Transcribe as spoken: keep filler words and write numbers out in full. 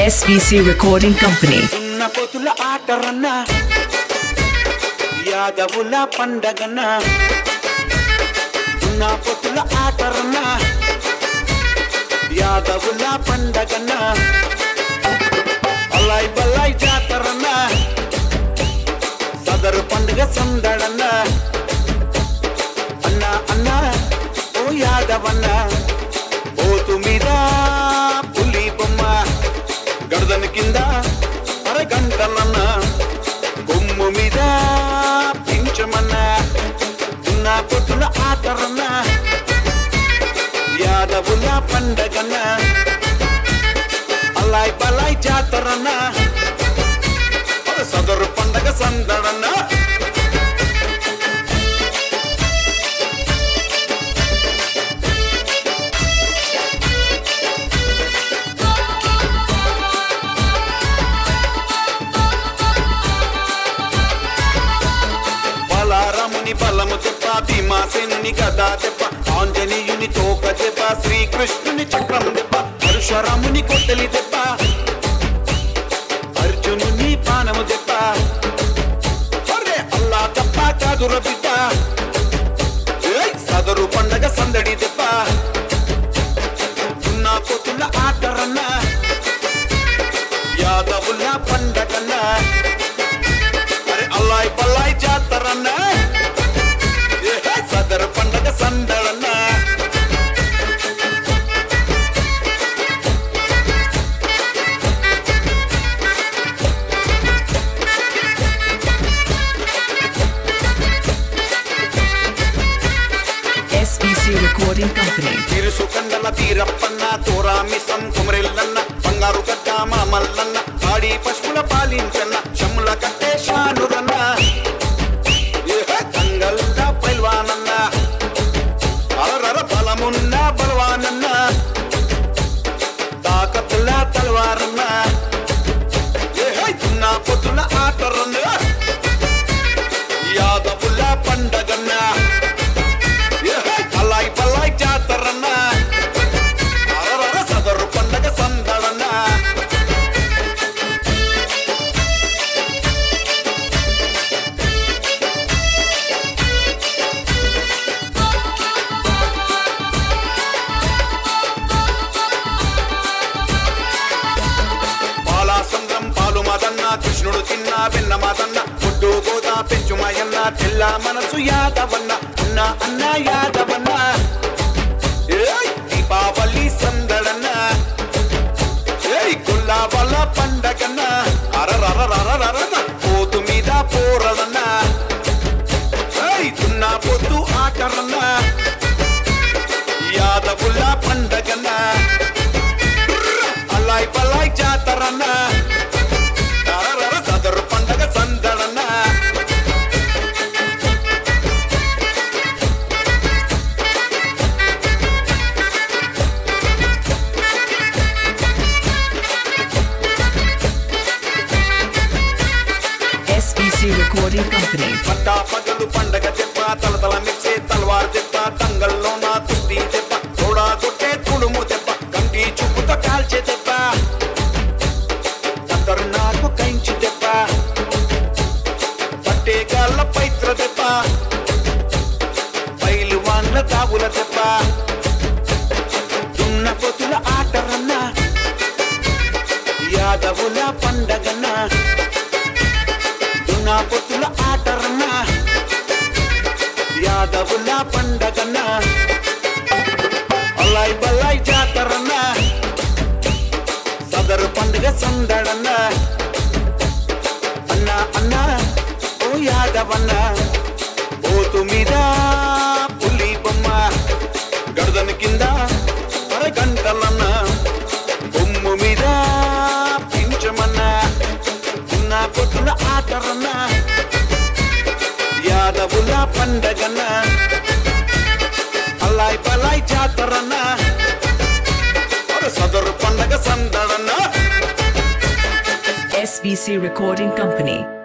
S V C Recording Company. ఉన్న పొతుల ఆటరన్న యాదవుల పండగన ఉన్న పొతుల ఆటరన్న యాదవుల పండగన అల్లాయ్ బల్లాయ్ జాతరన్న సదరు పండుగ సందడన్న అన్న అన్న ఓ యాదవన్న ఓతు మీద పులి బొమ్మ గడదన కింద అరగంటలన్న కొమ్ము మీద పించమన్న ఉన్న పొద్దున ఆటరన్న యాదవుల పండగన్న అల్లాయ్ బల్లాయ్ జాతరన్న సదరు పండగ సందడన్న బలారాముని బలము చెప్ప భీమాసేనుని గదా చెప్ప ఆంజనేయుని తోక చెప్ప శ్రీకృష్ణుని చక్రం చెప్ప పరశురాముని కొట్టలి చెప్ప అర్జునుని బాణము చెప్ప అరే అల్లా తప్ప కాదుర బిడ్డ సదరు పండగ సందడి చెప్ప ఉన్న పొత్తుల ఆటరన్న యాదవుల పండగన్న అరే అల్లాయ్ పల్లాయ్ జాతరన్న సదరు పండగ సందడన్న S V C Recording Company. తిరుసు కండల తీరప్పన్న తోరామిసం కుమరెల్లన్న బంగారు గడ్డ మామల్లన్న ఆడి పశువుల పాలించన్న శముల కట్టే షానురన్న తంగల్లా పైల్వానన్న అరర బలమున్న బలవానన్న తాకతుల తలవారన్న ఉన్న పొద్దుల ఆటరన్న యాదవుల పండగన్న అల్లాయ్ పల్లాయ్ జాతరన్న అరర సదరు పండగ సందడన్న బాలాసంద్రం పాలు మాదన్న కృష్ణుడు చిన్న వెన్న మాదన్న ముడ్డు గోదా పెంచుమాయన్న తెల్ల మనసు యాదవన్న అన్న అన్న యాదవన్న ఏయ్ దీపావళి సందడన్న ఏయ్ గుల్లా వల్ల పండగన్న అరరరరరరన్న పోతు మీద పోరడన్న ఏయ్ తున్న పొద్దు ఆటరన్న యాదవుల పండగన్న అల్లాయ్ పల్లాయ్ జాతరన్న అరరర సదరు పండగ సందడన్న S V C Recording Company. పట్టా పగలు పండగ చెప్ప తలతల మిర్చే తల్వార్ చెప్ప తంగల్లో నా తుస్తి చెప్ప తోడా కొట్టే తుడుము చెప్ప కంటి చూపుతో కాల్చే చెప్ప కత్తరు నాకు కైంచి చెప్ప పట్టే గాళ్ళ పైత్ర చెప్ప బయలు వాన్ల తావుల చెప్ప దున్న పొతుల ఆటరన్న యాదవుల పండగన్న దున్న పొతుల ఆటరన్న యాదవుల పండగన్న అల్లాయ్ బల్లాయ్ జాతరన్న సదరు పండుగ సందడన్న అన్న అన్న ఓ యాదవన్న ఓతు మీద పులి బొమ్మ గడదన కింద అరగంటలన్న కొమ్ము మీద పించమన్న ఉన్న పొద్దున ఆటరన్న యాదవుల పండగన్న అల్లాయ్ బల్లాయ్ జాతరన్న సదరు పండగ సందడన్న S V C Recording Company.